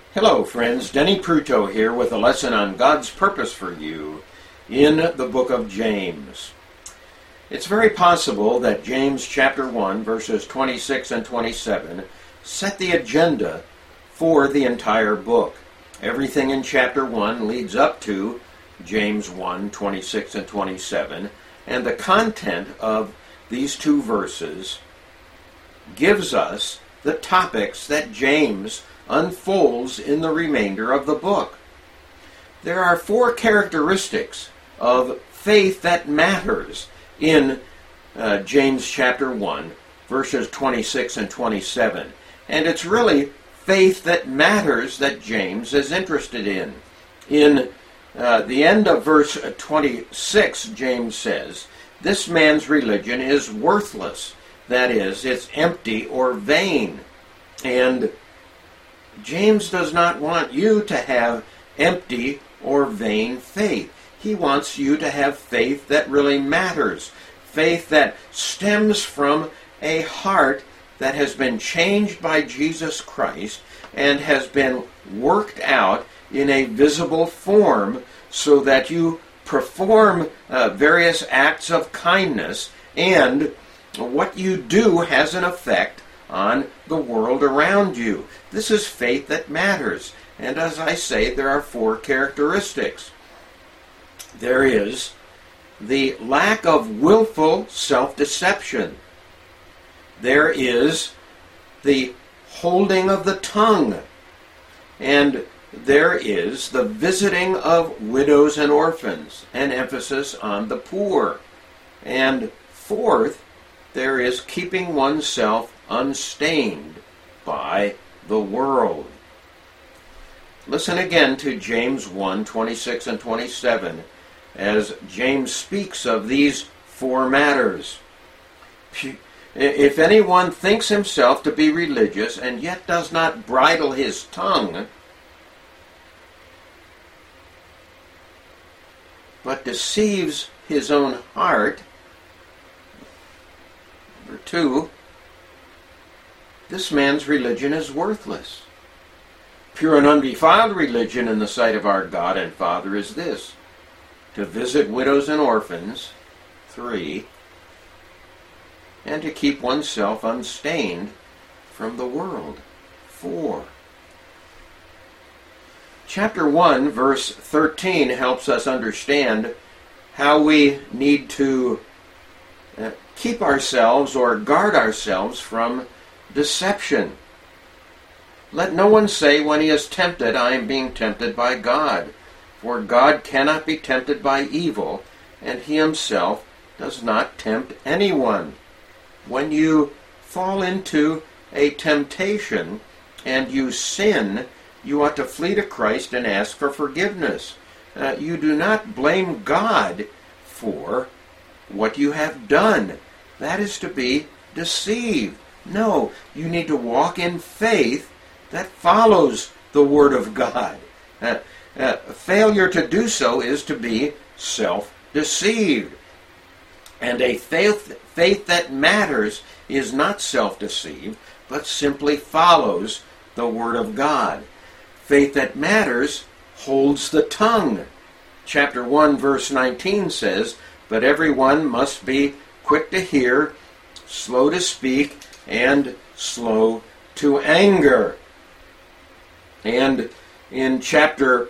Hello friends, Denny Pruto here with a lesson on God's purpose for you in the book of James. It's very possible that James chapter 1 verses 26 and 27 set the agenda for the entire book. Everything in chapter 1 leads up to James 1, 26 and 27, and the content of these two verses gives us the topics that James unfolds in the remainder of the book. There are four characteristics of faith that matters in James chapter 1, verses 26 and 27. And it's really faith that matters that James is interested in. In the end of verse 26, James says, "This man's religion is worthless." That is, it's empty or vain. And James does not want you to have empty or vain faith. He wants you to have faith that really matters. Faith that stems from a heart that has been changed by Jesus Christ and has been worked out in a visible form so that you perform various acts of kindness, and what you do has an effect on the world around you. This is faith that matters. And as I say, there are four characteristics. There is the lack of willful self-deception. There is the holding of the tongue. And there is the visiting of widows and orphans, an emphasis on the poor. And fourth, there is keeping oneself unstained by the world. Listen again to James 1, 26 and 27 as James speaks of these four matters. "If anyone thinks himself to be religious and yet does not bridle his tongue, but deceives his own heart," number 2, "this man's religion is worthless. Pure and undefiled religion in the sight of our God and Father is this, to visit widows and orphans," 3, "and to keep oneself unstained from the world," 4. Chapter 1, verse 13 helps us understand how we need to keep ourselves or guard ourselves from deception. "Let no one say when he is tempted, 'I am being tempted by God.' For God cannot be tempted by evil, and he himself does not tempt anyone." When you fall into a temptation and you sin, you ought to flee to Christ and ask for forgiveness. You do not blame God for what you have done. That is to be deceived. No, you need to walk in faith that follows the Word of God. Failure to do so is to be self-deceived. And a faith that matters is not self-deceived, but simply follows the Word of God. Faith that matters holds the tongue. Chapter 1, verse 19 says, "But everyone must be quick to hear, slow to speak, and slow to anger." And in chapter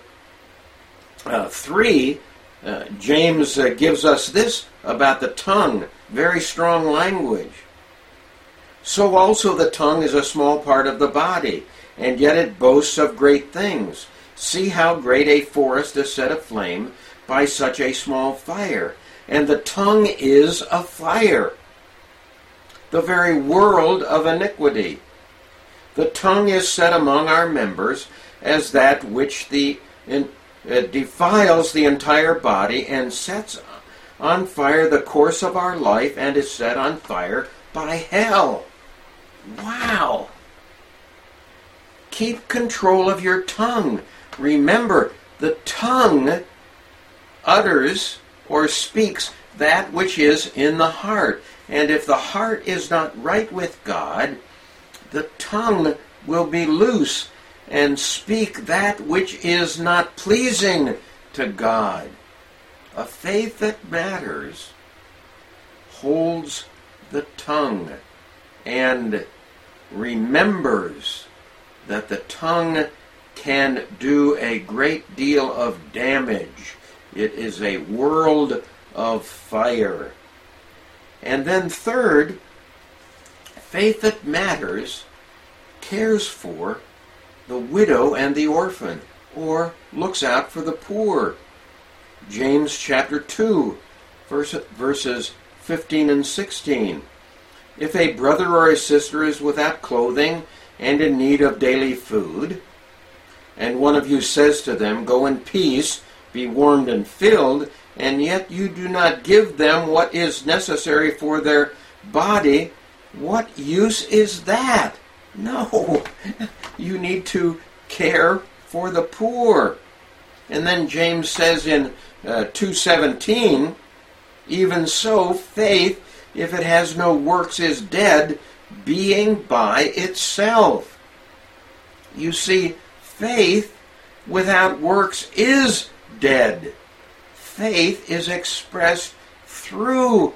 3, James gives us this about the tongue, very strong language. "So also the tongue is a small part of the body, and yet it boasts of great things. See how great a forest is set aflame by such a small fire. And the tongue is a fire, the very world of iniquity. The tongue is set among our members as that which defiles the entire body and sets on fire the course of our life and is set on fire by hell." Wow! Keep control of your tongue. Remember, the tongue utters or speaks that which is in the heart. And if the heart is not right with God, the tongue will be loose and speak that which is not pleasing to God. A faith that matters holds the tongue and remembers that the tongue can do a great deal of damage. It is a world of fire. And then third, faith that matters cares for the widow and the orphan, or looks out for the poor. James chapter 2, verses 15 and 16. If a brother or a sister is without clothing and in need of daily food, and one of you says to them, "Go in peace, be warmed and filled," and yet you do not give them what is necessary for their body, what use is that? No, you need to care for the poor. And then James says in 2:17, even so, faith, if it has no works, is dead, being by itself. You see, faith without works is dead. Faith is expressed through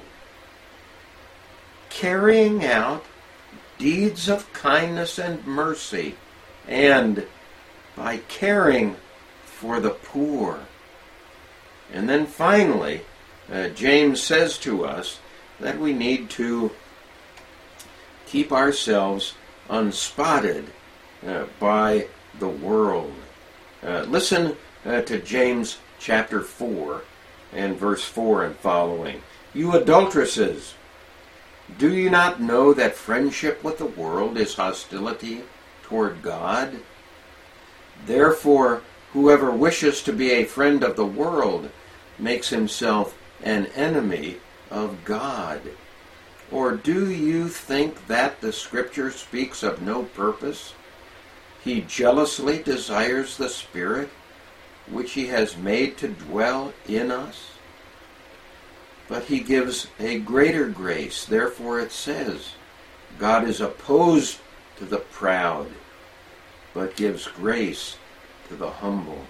carrying out deeds of kindness and mercy, and by caring for the poor. And then finally, James says to us that we need to keep ourselves unspotted by the world. Listen to James chapter 4 and verse 4 and following. You adulteresses, do you not know that friendship with the world is hostility toward God? Therefore, whoever wishes to be a friend of the world makes himself an enemy of God. Or do you think that the Scripture speaks of no purpose? He jealously desires the Spirit which he has made to dwell in us. But he gives a greater grace. Therefore it says, God is opposed to the proud, but gives grace to the humble.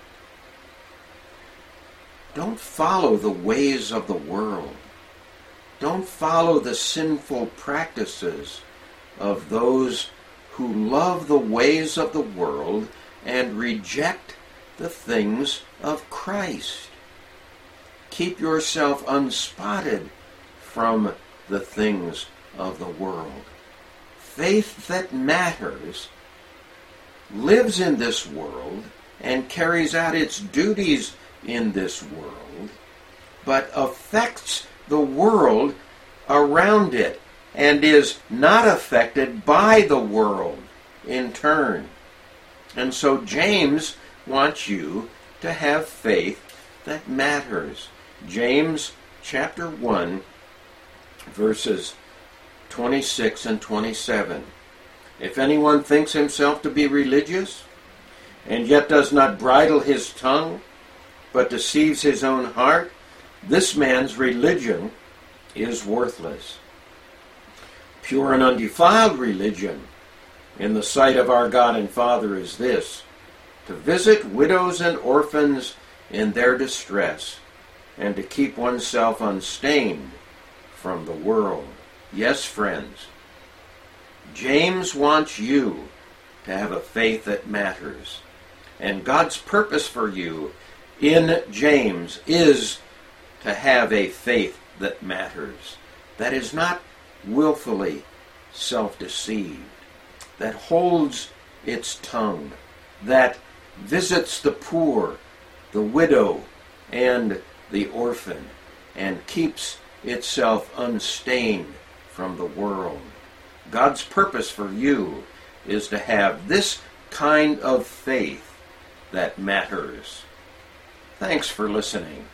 Don't follow the ways of the world. Don't follow the sinful practices of those who love the ways of the world and reject the things of Christ. Keep yourself unspotted from the things of the world. Faith that matters lives in this world and carries out its duties in this world, but affects the world around it and is not affected by the world in turn. And so James wants you to have faith that matters. James chapter 1, verses 26 and 27. If anyone thinks himself to be religious, and yet does not bridle his tongue, but deceives his own heart, this man's religion is worthless. Pure and undefiled religion in the sight of our God and Father is this, to visit widows and orphans in their distress, and to keep oneself unstained from the world. Yes, friends, James wants you to have a faith that matters. And God's purpose for you in James is to have a faith that matters, that is not willfully self-deceived, that holds its tongue, that visits the poor, the widow, and the orphan, and keeps itself unstained from the world. God's purpose for you is to have this kind of faith that matters. Thanks for listening.